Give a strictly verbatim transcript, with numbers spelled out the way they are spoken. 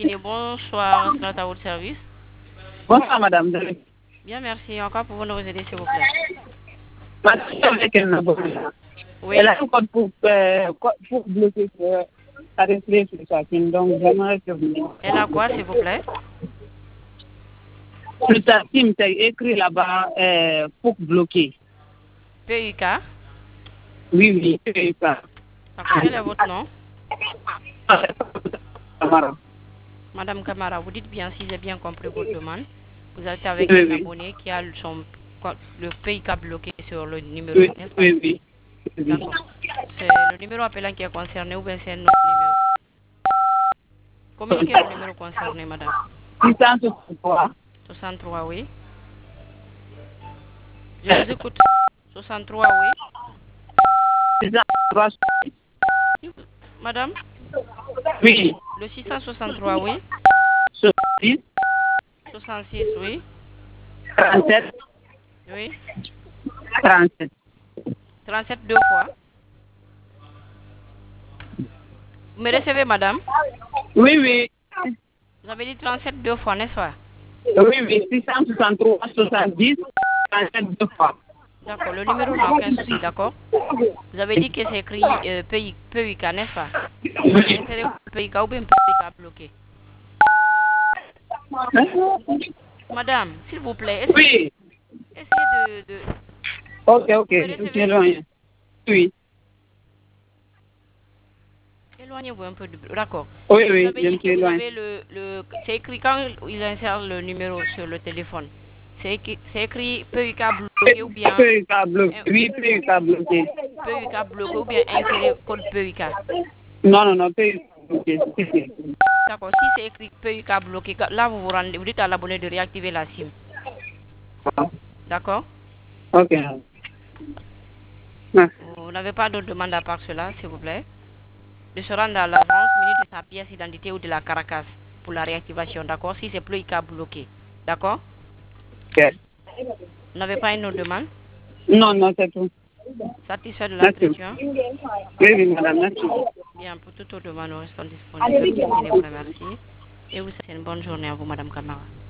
Guinée, bonsoir, c'est à votre service. Bonsoir, madame. Bien, merci. Encore pour vous nous aider, s'il vous plaît. Madame, avec elle, Oui. elle a un code pour, euh, co- pour bloquer euh, sa retraite sur sa team. Donc, j'aimerais que vous... Elle a quoi, s'il vous plaît? Sur sa team, c'est écrit là-bas euh, pour bloquer. P U K. Oui, oui, c'est ça. D'accord. Quel est votre nom? Camara. Madame Camara, vous dites bien si j'ai bien compris votre demande. Vous êtes avec Oui, un oui. abonné qui a son, le P U K bloqué sur le numéro, Oui, n'est-ce pas? oui, oui. oui. D'accord. C'est le numéro appelant qui est concerné ou bien c'est un autre numéro? Communiquez le numéro concerné, madame. six cent soixante-trois. soixante-trois, oui. Je vous écoute. soixante-trois, oui. six cent soixante-trois. Madame? Oui. Le six cent soixante-trois, oui. soixante-six. soixante-six, oui. trente-sept. Oui. trente-sept. trente-sept deux fois. Vous me recevez, madame? Oui, oui. Vous avez dit trente-sept deux fois, n'est-ce pas? Oui, oui. six cent soixante-trois, soixante-dix, trente-sept deux fois. D'accord, le numéro n'a aucun souci, d'accord? Vous avez dit que c'est écrit euh, P U K, n'est-ce pas? Oui. Insérez P U K ou bien P U K bloqué. Madame, s'il vous plaît, essayez, Oui. essayez de, de... Ok, ok. Vous me Je recevez? suis loin. Oui. Éloignez-vous un peu du... D'accord. Oui, Vous oui, avez je dit me que suis vous loin. avez le... le c'est écrit quand ils insèrent le numéro sur le téléphone. C'est écrit, c'est écrit P U K bloqué ou bien... P U K bloqué. euh, Oui, P U K bloqué. P U K bloqué ou bien insérer code P U K. Non, non, non, P U K bloqué. Si, si. D'accord, si c'est écrit P U K bloqué, là vous vous rendez, vous dites à l'abonné de réactiver la SIM. D'accord? Ok. Merci. Vous n'avez pas d'autre demande à part cela, s'il vous plaît? De se rendre à l'agence, munir de sa pièce d'identité ou de la caracasse pour la réactivation, d'accord? Si c'est P U K bloqué, d'accord? Ok. Vous n'avez pas une autre demande? Non, non, c'est tout. Satisfait de Merci. l'entretien? Oui, oui, madame, merci. Bien, pour toute autre demande, nous restons disponibles. Vous remercie. Et vous souhaitez une bonne journée à vous, madame Camara.